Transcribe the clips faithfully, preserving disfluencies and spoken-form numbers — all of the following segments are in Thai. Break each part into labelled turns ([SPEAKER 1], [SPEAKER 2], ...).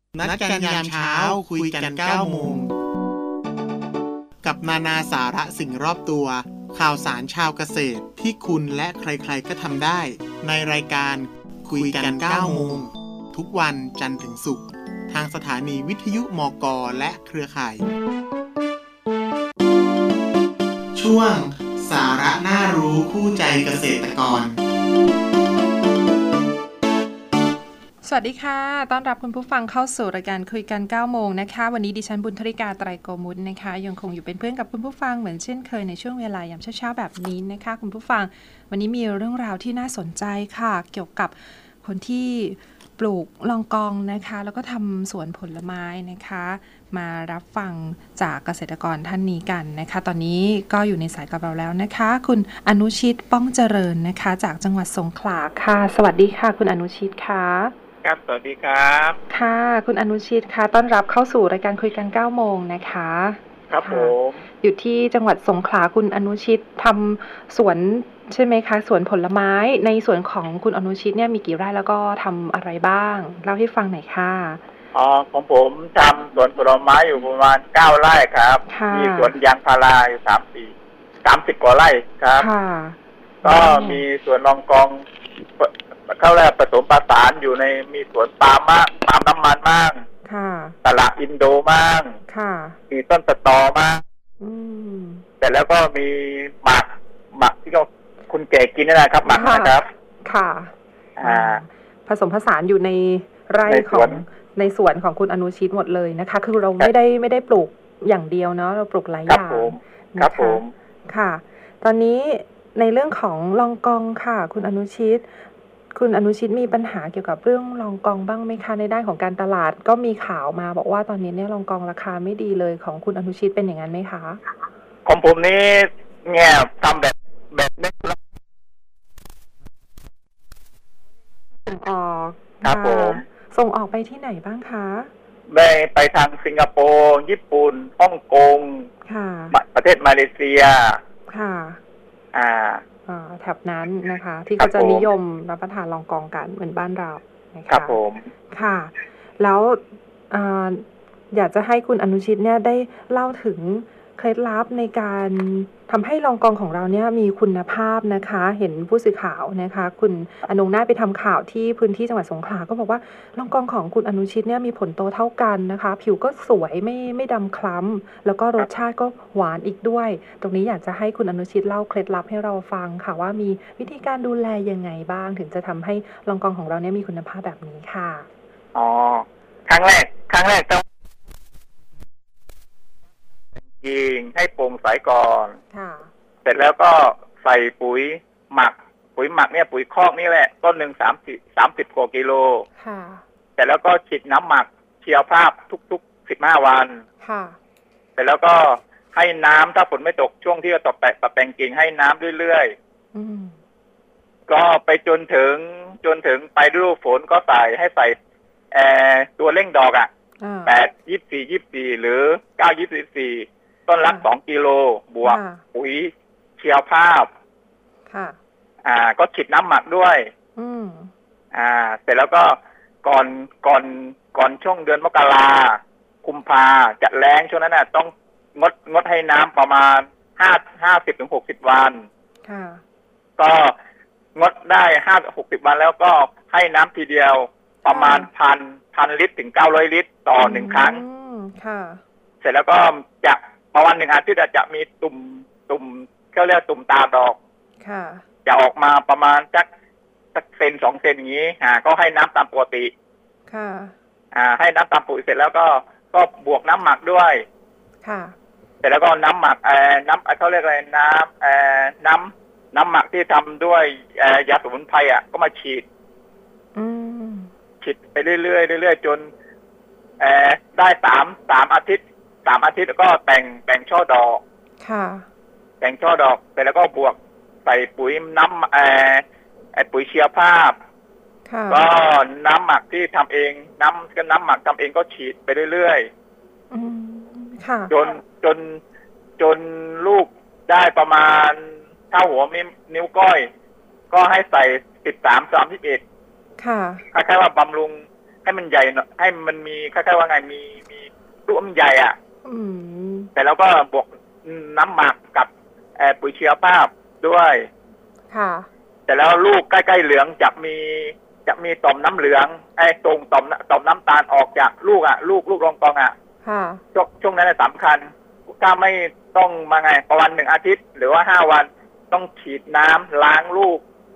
[SPEAKER 1] นัดกันยามเช้าคุยกันเก้าโมงกับนานาสาระสิ่งรอบตัวข่าวสารชาวเกษตรที่คุณและใครๆก็ทำได้ในรายการคุยกันเก้าโมงทุกวันจันทร์ถึงศุกร์ทางสถานีวิทยุมก.และเครือข่ายช่วงสาระน่ารู้คู่ใจเกษตรกร
[SPEAKER 2] สวัสดีค่ะต้อนรับคุณผู้ฟังเข้าสู่รายการคุยกันเก้าโมงนะคะวันนี้ดิฉันบุญธริกาไตรโกมุตนะคะยังคงอยู่เป็นเพื่อนกับคุณผู้ฟังเหมือนเช่นเคยในช่วงเวลายามเช้าๆแบบนี้นะคะคุณผู้ฟังวันนี้มีเรื่องราวที่น่าสนใจค่ะเกี่ยวกับคนที่ปลูกลองกองนะคะแล้วก็ทำสวนผลไม้นะคะมารับฟังจากเกษตรกรท่านนี้กันนะคะตอนนี้ก็อยู่ในสายกับเราแล้วนะคะคุณอนุชิตป้องเจริญนะคะจากจังหวัดสงขลาค่ะสวัสดีค่ะคุณอนุชิตค่ะ
[SPEAKER 3] ครับสวัสดีครับ
[SPEAKER 2] ค่ะคุณอนุชิตค่ะต้อนรับเข้าสู่รายการคุยกันเก้าโมงนะคะ
[SPEAKER 3] ครับผม
[SPEAKER 2] อยู่ที่จังหวัดสงขลาคุณอนุชิตทำสวนใช่ไหมคะสวนผลไม้ในสวนของคุณอนุชิตเนี่ยมีกี่ไร่แล้วก็ทำอะไรบ้างเล่าให้ฟังหน่อยค่ะ
[SPEAKER 3] อ๋อของผมทำสวนผลไม้อยู่ประมาณเก้าไร่ครับมีสวนยางพาราอยู่สามสี่สามสิบกว่าไร่ครับก็มีสวนรองกองเข้าแรกผสมผสานอยู่ในมีสวนปาล์มมากปาล์มน้ำมันมากตลาดอินโดมากมีต้นสตอมากแต่แล้วก็มีหมักหมักที่เราคุณแก่กินนี่นะครับหมักนะครับ
[SPEAKER 2] ค่ะอ่าผสมผสานอยู่ในไร่ของในสวนของคุณอนุชิตหมดเลยนะคะคือเราไม่ได้ไม่ได้ปลูกอย่างเดียวเนาะเราปลูกหลายอย่าง
[SPEAKER 3] ครับผม
[SPEAKER 2] ค่ะตอนนี้ในเรื่องของลองกองค่ะคุณอนุชิตคุณอนุชิตมีปัญหาเกี่ยวกับเรื่องลองกองบ้างไหมคะในด้านของการตลาดก็มีข่าวมาบอกว่าตอนนี้เนี่ยลองกองราคาไม่ดีเลยของคุณอนุชิตเป็นอย่างนั้นไหมคะ
[SPEAKER 3] ของผมนี่แง่ทำแบบแบบไม่
[SPEAKER 2] ส่งออก
[SPEAKER 3] ครับผม
[SPEAKER 2] ส่งออกไปที่ไหนบ้างคะ
[SPEAKER 3] ไปไปทางสิงคโปร์ญี่ปุ่นฮ่องกง
[SPEAKER 2] ค่ะ
[SPEAKER 3] ประเทศมาเลเซีย
[SPEAKER 2] ค่ะ
[SPEAKER 3] อ่า
[SPEAKER 2] แถบนั้นนะคะที่เขาจะนิยมรับประทานลองกองกันเหมือนบ้านเรานะคะ
[SPEAKER 3] ครับผม
[SPEAKER 2] ค่ะแล้วอยากจะให้คุณอนุชิตเนี่ยได้เล่าถึงเคล็ดลับในการทำให้ลองกองของเราเนี่ยมีคุณภาพนะคะเห็นผู้สื่อข่าวนะคะคุณอนงนาถไปทำข่าวที่พื้นที่จังหวัดสงขลาก็บอกว่าลองกองของคุณอนุชิตเนี่ยมีผลโตเท่ากันนะคะผิวก็สวยไม่ไม่ดำคล้ำแล้วก็รสชาติก็หวานอีกด้วยตรงนี้อยากจะให้คุณอนุชิตเล่าเคล็ดลับให้เราฟังค่ะว่ามีวิธีการดูแลยังไงบ้างถึงจะทำให้ลองกองของเราเนี่ยมีคุณภาพแบบนี้ค่ะ
[SPEAKER 3] อ๋อครั้งแรกครั้งแรกต้องยิงให้โปร่งใสก่อนเสร็จแล้วก็ใส่ปุ๋ยหมักปุ๋ยหมักเนี่ยปุ๋ยคอกนี่แหละต้นหนึ่งสามสิบสามสิบกว่ากิโลเสร็จแล้วก็ฉีดน้ำหมักเชียวภาพทุกๆสิบห้าวันเสร็จแล้วก็ให้น้ำถ้าฝนไม่ตกช่วงที่จะตกแปะปะแปงกิ่งให้น้ำเรื่อยๆก็ไปจนถึงจนถึงไปฤดูฝนก็ใส่ให้ใส่แอตัวเร่งดอกอ่ะแปดยี่สี่ยี่สี่หรือเก้ายี่สี่สี่ต้นละสองกิโลบวกปุ๋ยเชียวภาพ
[SPEAKER 2] ค่ะ
[SPEAKER 3] อ่าก็ฉีดน้ำหมักด้วย
[SPEAKER 2] อืม
[SPEAKER 3] อ่าเสร็จแล้วก็ก่อนก่อนก่อนช่วงเดือนมกรากุมภาจะแล้งช่วงนั้นน่ะต้องงดงดให้น้ำประมาณห้าห้าสิบถึงหกสิบวัน
[SPEAKER 2] ค่ะ
[SPEAKER 3] ก็งดได้ห้าหกสิบวันแล้วก็ให้น้ำทีเดียวประมาณพันพันลิตรถึงเก้าร้อยลิตรต่อหนึ่งครั้ง
[SPEAKER 2] ค่ะ
[SPEAKER 3] เสร็จแล้วก็จะประมาณหนึ่งอาทิตย์จะมีตุ่มตุ่มเขาเรียกตุ่มตาดอก
[SPEAKER 2] ค่ะ
[SPEAKER 3] จะออกมาประมาณสักสักเซนสองเซนอย่างนี้อ่าก็ให้น้ำตามปกติ
[SPEAKER 2] ค่ะ
[SPEAKER 3] อ่าให้น้ำตามปกติเสร็จแล้วก็ก็บวกน้ำหมักด้วย
[SPEAKER 2] ค่ะ
[SPEAKER 3] เสร็จแล้วก็น้ำหมักเอ่อน้ำเขาเรียกอะไรน้ำเอ่อน้ำน้ำหมักที่ทำด้วยเอ่อยาสมุนไพรอ่ะก็มาฉีด
[SPEAKER 2] อืม
[SPEAKER 3] ฉีดไปเรื่อยๆเรื่อยๆจนเอ่อได้สามสามอาทิตย์สามอาทิตย์แล้วก็แต่งแต่งช่อดอก
[SPEAKER 2] ค่ะ
[SPEAKER 3] แต่งช่อดอกเสร็จแล้วก็บวกใส่ปุ๋ยน้ำเอ่อไอปุ๋ยเชียร์ภาพก็น้ำหมักที่ทำเองน้ำก็น้ำหมักทำเองก็ฉีดไปเรื่อยๆจนจนจนลูกได้ประมาณเท่าหัวนิ้วก้อยก็ให้ใส่สิบสามสามสิบเอ็ด
[SPEAKER 2] ค่ะ
[SPEAKER 3] คล้ายๆว่าบำรุงให้มันใหญ่ให้มันมีคล้ายๆว่าไงมีมีลูกมันใหญ่อ่ะแต่แล้วก็บวกน้ำหมักกับปุ๋ยชีวภาพด้วย
[SPEAKER 2] ค่ะ
[SPEAKER 3] แต่แล้วลูกใกล้ๆเหลืองจะมีจะมีต่อมน้ำเหลืองไอ้ตรงต่อมต่อมน้ำตาลออกจากลูกอ่ะลูกลูกรองกองอ่ะ
[SPEAKER 2] ค่ะ
[SPEAKER 3] ช่วงช่วงนั้นสำคัญถ้าไม่ต้องมาไงประมาณหนึ่งอาทิตย์หรือว่าห้าวันต้องฉีดน้ำล้างลูก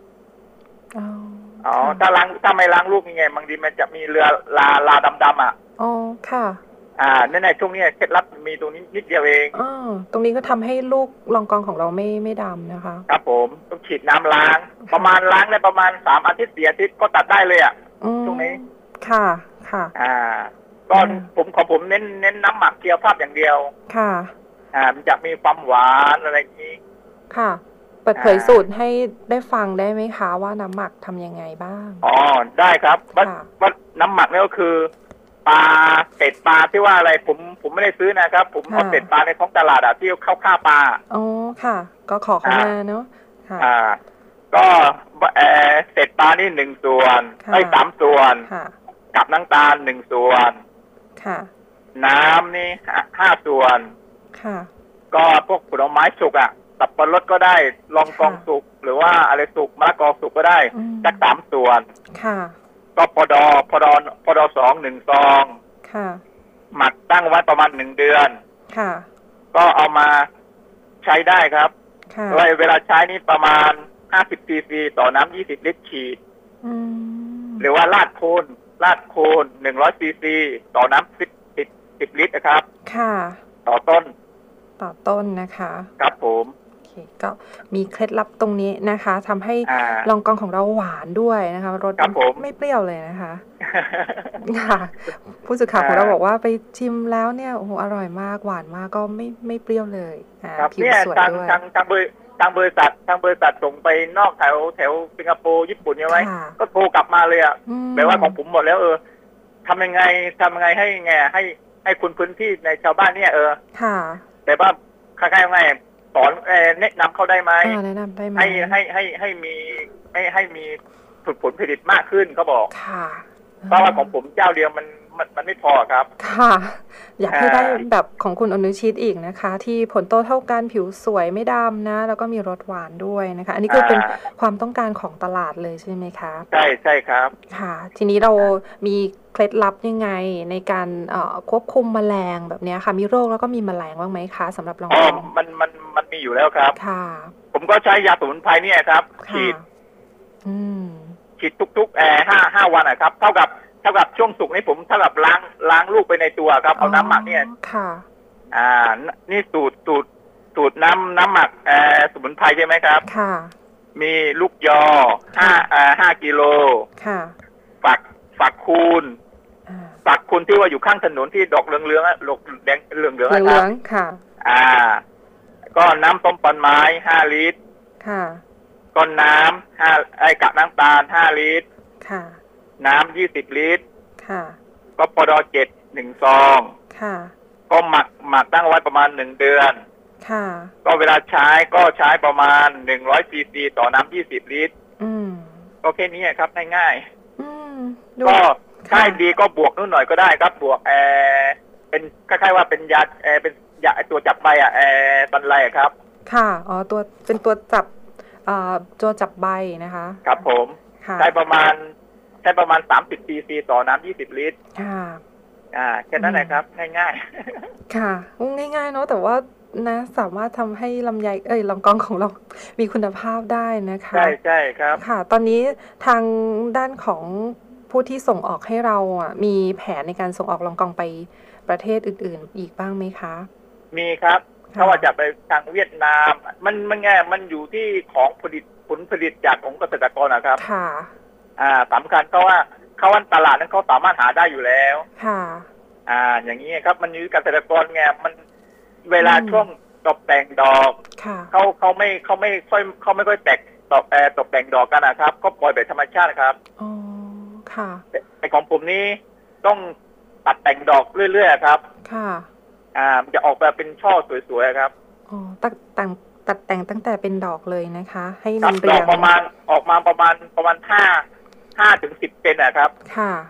[SPEAKER 3] อ๋อถ้าล้างถ้าไม่ล้างลูกยังไงบางทีมันจะมีเรือลาลาดำๆอ่ะ
[SPEAKER 2] อ๋อค่ะ
[SPEAKER 3] อ่าในในช่วงนี้เคล็ดลับมีตรงนี้นิดเดียวเอง
[SPEAKER 2] อ๋อตรงนี้ก็ทำให้ลูกรองกองของเราไม่ไม่ดำนะคะ
[SPEAKER 3] ครับผมต้องฉีดน้ำล้างประมาณล้างได้ประมาณสามอาทิตย์สี่อาทิตย์ก็ตัดได้เลยอ่ะช่วงนี้
[SPEAKER 2] ค่ะค่ะ
[SPEAKER 3] อ่าก็ผมขอผมเน้นเน้นน้ำหมักเกี๊ยวภาพอย่างเดียว
[SPEAKER 2] ค่ะ
[SPEAKER 3] อ่ามันจะมีความหวานอะไรอย่างนี้
[SPEAKER 2] ค่ะเปิดเผยสูตรให้ได้ฟังได้ไหมคะว่าน้ำหมักทำยังไงบ้าง
[SPEAKER 3] อ๋อได้ครับว่าว่าน้ำหมักนี่ก็คือปลาเศษปลาที่ว่าอะไรผมผมไม่ได้ซื้อนะครับผมเอาเศษปลาในท้องตลาดอะที่เข้าฆ่าปลา
[SPEAKER 2] อ๋อค่ะก็ขอเข้ามาเนาะ
[SPEAKER 3] ค่ะอ่าก็เออเศษปลานี่หนึ่งส่วนไอ้สามส่วนกับน้ำตาลหนึ่งส่วน
[SPEAKER 2] ค่ะ
[SPEAKER 3] น้ำนี่ห้าส่วน
[SPEAKER 2] ค่ะ
[SPEAKER 3] ก็พวกผลไม้สุกอะสับปะรดก็ได้ลองกองสุกหรือว่าอะไรสุกมะละกอสุกก็ได้จักสามส่วน
[SPEAKER 2] ค่ะ
[SPEAKER 3] ก็พอดอพอดอพอดอสองหนึ่งซอง
[SPEAKER 2] ค่ะ
[SPEAKER 3] หมักตั้งไว้ประมาณหนึ่งเดือน
[SPEAKER 2] ค่ะ
[SPEAKER 3] ก็เอามาใช้ได้ครับ
[SPEAKER 2] ค่ะ
[SPEAKER 3] เวลาใช้นี่ประมาณห้าสิบซีซีต่อน้ำยี่สิบลิตรฉีดหรือว่าลาดโคนลาดโคนหนึ่งร้อยซีซีต่อน้ำสิบสิบลิตรนะครับ
[SPEAKER 2] ค่ะ
[SPEAKER 3] ต่อต้น
[SPEAKER 2] ต่อต้นนะคะ
[SPEAKER 3] ครับผม
[SPEAKER 2] ก็มีเคล็ดลับตรงนี้นะคะทำให้ลองกองของเราหวานด้วยนะคะรสไม่เปรี้ยวเลยนะคะค่ะผู้สื่อข่าวของเราบอกว่าไปชิมแล้วเนี่ยโอ้โหอร่อยมากหวานมากก็ไม่ไม่เปรี้ยวเลย
[SPEAKER 3] ผิวสวยด้วยทางทางบริทางบริษัททางบริษัทส่งไปนอกแถวแถวสิงคโปร์ญี่ปุ่นใช่ไหมก็โทรกลับมาเลยอ่ะแปลว่าของผมหมดแล้วเออทำยังไงทำยังไงให้ไงให้ให้คุณพื้นที่ในชาวบ้านเนี่ยเออ
[SPEAKER 2] ค่ะ
[SPEAKER 3] แต่ว่าคล้ายๆไงสอนแนะนำเขาได้ไหม
[SPEAKER 2] แนะนำได้ไหม
[SPEAKER 3] ให้ให้ให้ให้มีให้ให้มีผลผลผลิตมากขึ้นเขาบอก
[SPEAKER 2] ค่ะ
[SPEAKER 3] เพราะว่าของผมเจ้าเดียวมันมันมันไม่พอครับ
[SPEAKER 2] ค่ะอยากให้ได้แบบของคุณอนุชิตอีกนะคะที่ผลโตเท่ากันผิวสวยไม่ดำนะแล้วก็มีรสหวานด้วยนะคะอันนี้คือเป็นความต้องการของตลาดเลยใช่ไหมคะ
[SPEAKER 3] ใช่ใช่ครับ
[SPEAKER 2] ค่ะทีนี้เรามีเคล็ดลับยังไงในการควบคุมแมลงแบบนี้ค่ะมีโรคแล้วก็มีแมลงบ้างไหมคะสำหรับรองกอง
[SPEAKER 3] มันมันมันมีอยู่แล้วครับ
[SPEAKER 2] ค่ะ
[SPEAKER 3] ผมก็ใช้ยาสมุนไพรเนี่ยครับฉีดฉีดทุกๆแอร์ห้าห้าวันนะครับเท่ากับเท่ากับช่วงสุกนี่ผมเท่ากับล้างล้างลูกไปในตัวครับเอาน้ำหมักเนี่ย
[SPEAKER 2] ค่ะ
[SPEAKER 3] อ่านี่สูตรสูตรสูตรน้ำน้ำหมักแอร์สมุนไพรใช่ไหมครับ
[SPEAKER 2] ค่ะ
[SPEAKER 3] มีลูกยอห้าอ่าห้ากิโล
[SPEAKER 2] ค่ะ
[SPEAKER 3] ฝักฝักคูณฝักคูณที่ว่าอยู่ข้างถนนที่ดอกเหลืองเหลืองอ่ะดอกแดงเหลืองเหลือง
[SPEAKER 2] เหลืองค่ะ
[SPEAKER 3] อ่าก็น้ำต้มปนไม้ห้าลิตร
[SPEAKER 2] ค่ะ
[SPEAKER 3] ก้อนน้ำห้าไอ้กะน้ำตาลห้าลิตร
[SPEAKER 2] ค่ะ
[SPEAKER 3] น้ำยี่สิบลิตร
[SPEAKER 2] ค่ะ
[SPEAKER 3] ก็ปอดอเจ็ดหนึ่งซอง
[SPEAKER 2] ค่ะ
[SPEAKER 3] ก็หมักหมักตั้งไว้ประมาณหนึ่งเดือน
[SPEAKER 2] ค่ะ
[SPEAKER 3] ก็เวลาใช้ก็ใช้ประมาณหนึ่งร้อยซีซีต่อน้ำยี่สิบลิตร
[SPEAKER 2] อืม
[SPEAKER 3] ก็แค่นี้ครับง่าย
[SPEAKER 2] ๆอืม
[SPEAKER 3] ก็ใช่ดีก็บวกนิดหน่อยก็ได้ครับบวกเออเป็นคล้ายๆว่าเป็นยาเออเป็นยาตัวจับใบอ่ะเออตันไรครับ
[SPEAKER 2] ค่ะอ๋อตัวเป็นตัวจับอ่าตัวจับใบนะคะ
[SPEAKER 3] ครับผมใช้ประมาณใช้ประมาณสามสิบซีซีต่อน้ำยี่สิบลิตร
[SPEAKER 2] ค่ะ
[SPEAKER 3] อ่าแค่นั้นแหละครับง่าย
[SPEAKER 2] ๆค่ะง่ายๆเนาะแต่ว่านะสามารถทำให้ลำไยเอ้ยลองกองของเรามีคุณภาพได้นะคะ
[SPEAKER 3] ใช่ใช่ครับ
[SPEAKER 2] ค่ะตอนนี้ทางด้านของผู้ที่ส่งออกให้เราอ่ะมีแผนในการส่งออกลองกองไปประเทศอื่นๆอีกบ้างไหมคะ
[SPEAKER 3] มีครับถ้าว่าจะไปทางเวียดนามมันมันไงมันอยู่ที่ของผลิตผลผลิตจากของเกษตรกรนะครับ
[SPEAKER 2] ค่ะ
[SPEAKER 3] อ่าสำคัญเพราะว่าเขาวันตลาดนั้นเขาสามารถหาได้อยู่แล้ว
[SPEAKER 2] ค่ะ
[SPEAKER 3] อ่าอย่างนี้ครับมันอยู่เกษตรกรไงมันเวลาช่วงตกแต่งดอกเขาเขาไม่เขาไม่ค่อยเขาไม่ค่อยแตกตกแอตกแต่งดอกกันนะครับก็ปล่อยแบบธรรมชาติครับ
[SPEAKER 2] อ๋อค่ะ
[SPEAKER 3] แต่ของผมนี้ต้องตัดแต่งดอกเรื่อยๆครับ
[SPEAKER 2] ค่ะ
[SPEAKER 3] อ่ามันจะออกมาเป็นช่อสวยๆครับ
[SPEAKER 2] อ๋อตัดแต่งตัดแต่งตั้งแต่เป็นดอกเลยนะคะให้มันเรียง
[SPEAKER 3] ประมาณออกมาประมาณประมาณห้าห้าถึงสิบเซนนะครับ
[SPEAKER 2] ค่ะ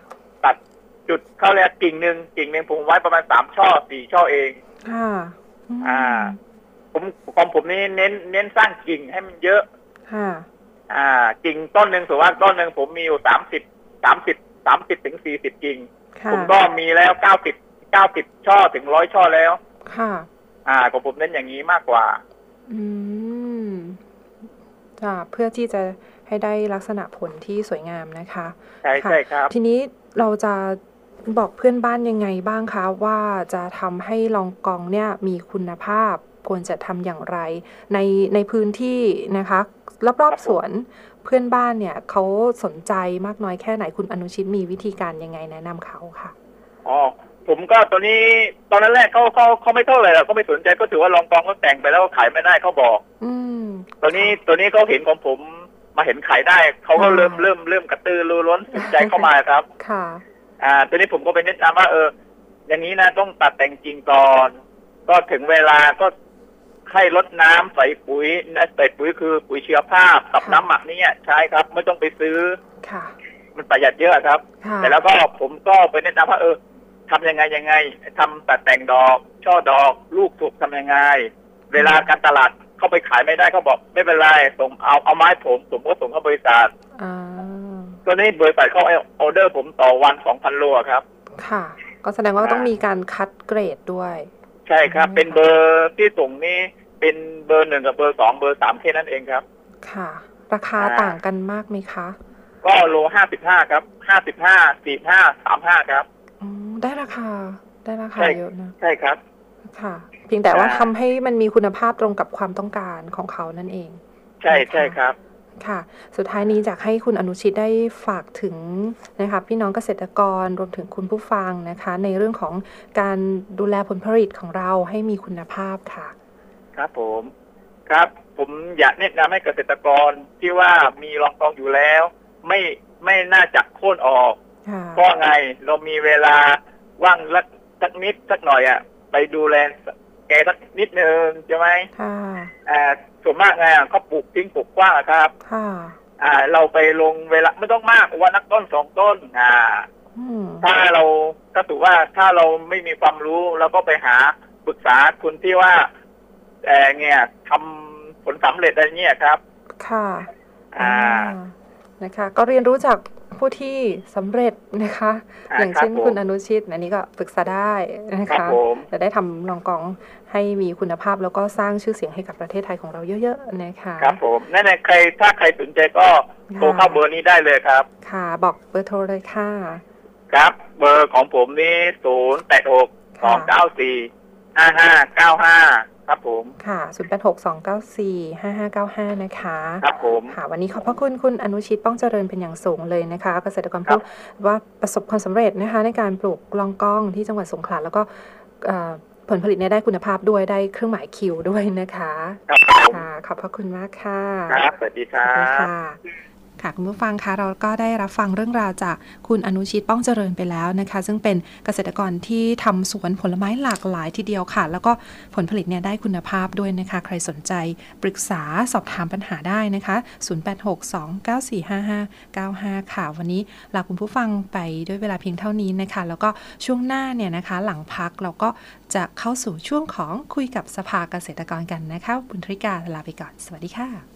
[SPEAKER 3] ตัดจุดเขาเรียกกิ่งหนึ่งกิ่งหนึ่งผมไว้ประมาณสามช่อสี่ช่อเอง
[SPEAKER 2] ค่ะ
[SPEAKER 3] อ่าผมของผมนี่เน้นเน้นสร้างกิ่งให้มันเยอะ
[SPEAKER 2] ค่ะ
[SPEAKER 3] อ่ากิ่งต้นหนึ่งถือว่าต้นหนึ่งผมมีอยู่สามสิบสามสิบสามสิบถึงสี่สิบกิ่งผมก็มีแล้วเก้าสิบเก้าสิบช่อถึงร้อยช่อแล้ว
[SPEAKER 2] ค่ะ
[SPEAKER 3] อ่าของผมเน้นอย่างนี้มากกว่า
[SPEAKER 2] อืมจ้ะเพื่อที่จะให้ได้ลักษณะผลที่สวยงามนะคะ
[SPEAKER 3] ใช่ใช่ครับ
[SPEAKER 2] ทีนี้เราจะบอกเพื่อนบ้านยังไงบ้างคะว่าจะทำให้ลองกองเนี่ยมีคุณภาพควรจะทำอย่างไรในในพื้นที่นะคะรอบๆสวนเพื่อนบ้านเนี่ยเขาสนใจมากน้อยแค่ไหนคุณอนุชิตมีวิธีการยังไงแนะนำเขาค่ะ
[SPEAKER 3] อ๋อผมก็ตอนนี้ตอนนั้นแรกเขาเขาเขาไม่เท่าไหร่หรอกเขาไม่สนใจก็ถือว่าลองกองเขาแต่งไปแล้วขายไม่ได้เขาบอก
[SPEAKER 2] อืม
[SPEAKER 3] ตอนนี้ตอนนี้เขาเห็นของผมมาเห็นขายได้เขาก็เริ่มเริ่มเริ่มกระตือรือร้นสนใจเข้ามาครับ
[SPEAKER 2] ค่ะ
[SPEAKER 3] อ่าตอนนี้ผมก็ไปแนะนำว่าเอออย่างนี้นะต้องตัดแต่งจริงก่อนก็ถึงเวลาก็ให้รดน้ำใส่ปุ๋ยนะใส่ปุ๋ยคือปุ๋ยเชื้อภาพกับน้ำหมักนี่ใช้ครับไม่ต้องไปซื้อ
[SPEAKER 2] ค่ะ
[SPEAKER 3] มันประหยัดเยอะครับแต่แล้วก็ผมก็ไปแนะนำว่าเออทำยังไงยังไงทำตัดแต่งดอกช่อดอกลูกสุกทำยังไงเวลาการตลาดเข้าไปขายไม่ได้เขาบอกไม่เป็นไรส่งเอาเอาไม้ผมผมก็ส่งเข้าบริษัทตอนนี้บริษัทเขาออเดอร์ผมต่อวันสองพันโลครับ
[SPEAKER 2] ค่ะก็แสดงว่าต้องมีการคัดเกรดด้วย
[SPEAKER 3] ใช่ครับเป็นเบอร์ที่ส่งนี่เป็นเบอร์หนึ่งกับเบอร์สองเบอร์สามแค่นั้นเองครับ
[SPEAKER 2] ค่ะราคาต่างกันมากไหมคะ
[SPEAKER 3] ก็โลห้าสิบห้าครับห้าสิบห้าสี่ห้าสามห้าครับ
[SPEAKER 2] อ๋อได้ราคาได้ราคาเยอะนะ
[SPEAKER 3] ใช่ครับ
[SPEAKER 2] ค่ะเพียงแต่ว่าทำให้มันมีคุณภาพตรงกับความต้องการของเขานั่นเอง
[SPEAKER 3] ใช่ใช่ครับ
[SPEAKER 2] ค่ะสุดท้ายนี้อยากให้คุณอนุชิตได้ฝากถึงนะคะพี่น้องเกษตรกรรวมถึงคุณผู้ฟังนะคะในเรื่องของการดูแลผลผลิตของเราให้มีคุณภาพค่ะ
[SPEAKER 3] ครับผมครับผมอยากแนะนำให้เกษตรกรที่ว่ามีรองกองอยู่แล้วไม่ไม่น่าจะโค่นออกเพราะไงเรามีเวลาว่างสักนิดสักหน่อยอ่ะไปดูแลแกสักนิดนึงใช่ไหม
[SPEAKER 2] ค่ะ
[SPEAKER 3] อ่าส่วนมากไงเขาปลูกทิ้งปลูกกว้างครับ
[SPEAKER 2] ค่ะ
[SPEAKER 3] อ่าเราไปลงเวลาไม่ต้องมากว่านักต้นสองต้นอ่าถ้าเราถ้าถือว่าถ้าเราไม่มีความรู้เราก็ไปหาปรึกษาคนที่ว่าแต่เนี่ยทำผลสำเร็จอะไรเงี้ยครับ
[SPEAKER 2] ค่ะ
[SPEAKER 3] อ่า
[SPEAKER 2] นะคะก็เรียนรู้จากผู้ที่สำเร็จนะคะอย่างเช่นคุณอนุชิตอันนี้ก็ปรึกษาได้นะคะจะได้ทำลองกองให้มีคุณภาพแล้วก็สร้างชื่อเสียงให้กับประเทศไทยของเราเยอะๆนะคะ
[SPEAKER 3] ครับผมนั่นแหละใครถ้าใครสนใจก็โทรเข้าเบอร์นี้ได้เลยครับ
[SPEAKER 2] ค่ะบอกเบอร์โทรเลยค่ะ
[SPEAKER 3] ครับเบอร์ของผมนี่ศูนย์แปดหกสองเก้าสี่ห้าห้าเก้าห้าครับผม
[SPEAKER 2] ค่ะศูนย์แปดหก สองเก้าสี่ ห้าห้าเก้าห้านะคะ
[SPEAKER 3] ครับผม
[SPEAKER 2] ค่ะวันนี้ขอบพระคุณคุณอนุชิตป้องเจริญเป็นอย่างสูงเลยนะคะเกษตรกรผู้ว่าประสบความสำเร็จนะคะในการปลูกลองกองที่จังหวัดสงขลาแล้วก็ผลผลิตเนี่ยได้คุณภาพด้วยได้เครื่องหมายคิวด้วยนะคะค่ะขอบพระคุณมากค่ะ
[SPEAKER 3] ครับสวัสดีครับ
[SPEAKER 2] ค่ะคุณผู้ฟังคะเราก็ได้รับฟังเรื่องราวจากคุณอนุชิตป้องเจริญไปแล้วนะคะซึ่งเป็นเกษตรกรที่ทำสวนผลไม้หลากหลายทีเดียวค่ะแล้วก็ผลผลิตเนี่ยได้คุณภาพด้วยนะคะใครสนใจปรึกษาสอบถามปัญหาได้นะคะศูนย์ แปด หก สอง เก้า สี่ ห้า ห้า เก้า ห้าค่ะวันนี้ลาคุณผู้ฟังไปด้วยเวลาเพียงเท่านี้นะคะแล้วก็ช่วงหน้าเนี่ยนะคะหลังพักเราก็จะเข้าสู่ช่วงของคุยกับสภาเกษตรกรกันนะคะบุญธริกาลาไปก่อนสวัสดีค่ะ